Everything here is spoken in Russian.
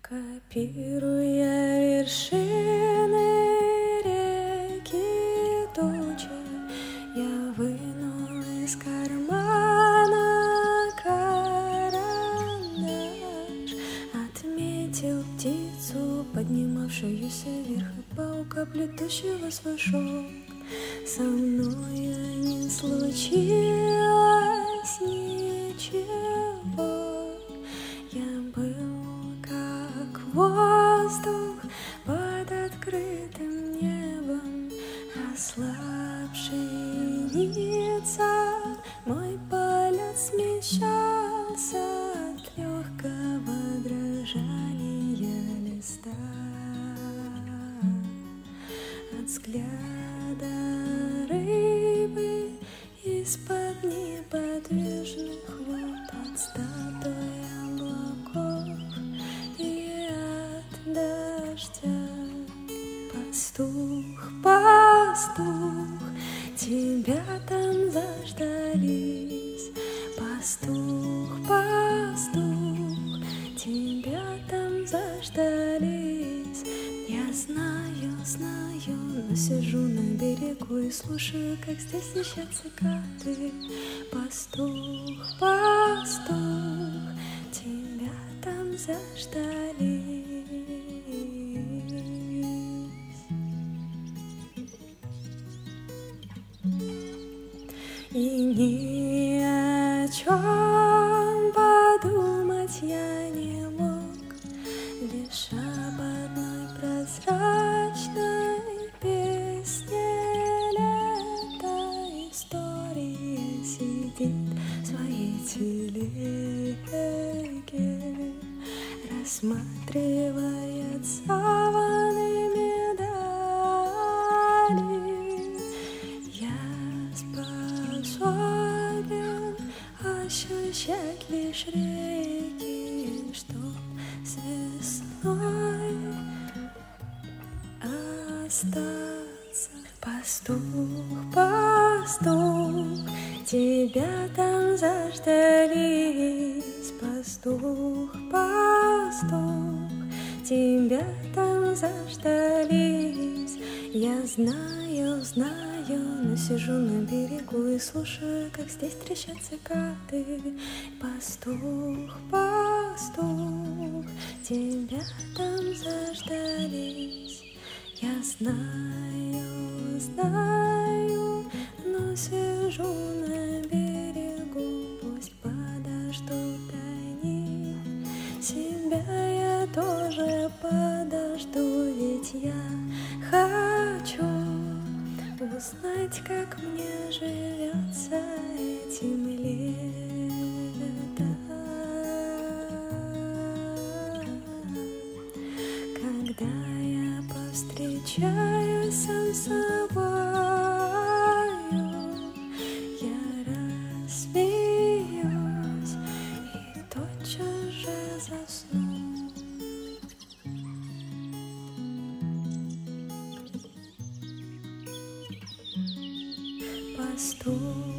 Копируя вершины реки тучи, я вынул из кармана карандаш, отметил птицу, поднимавшуюся вверх, и паука, плетущего свой шелк. Со мною не случилось ничего. Я был как воздух под открытым небом, ослабший ница, мой полет смещался от легкого дрожания листа, от взгляда рыбы из-под неподвижных вод, от статуи облаков и от дождя. Пастух, пастух, тебя там заждались. Пастух, пастух, тебя там заждались. Я знаю, знаю, но сижу на берегу и слушаю, как здесь ищут цикады. Пастух, пастух, тебя там заждались. И ни о чем подумать я не мог, лишь об одной прозрачной песне лета. История сидит в своей телеге, рассматривает саванны медали. Я способен ощущать лишь реки, чтоб с весной остаться. Пастух, пастух, тебя там заждались. Пастух, пастух, тебя там заждались. Я знаю, знаю, но сижу на берегу и слушаю, как здесь трещат цикады. Пастух, пастух, тебя там заждались. Я знаю, знаю, но сижу на берегу. Пусть подождут они, себя я тоже подожду, ведь я хочу узнать, как мне живется этим летом, когда я повстречаюсь сам с собою. Я рассмеюсь и тотчас же засну. Пастух,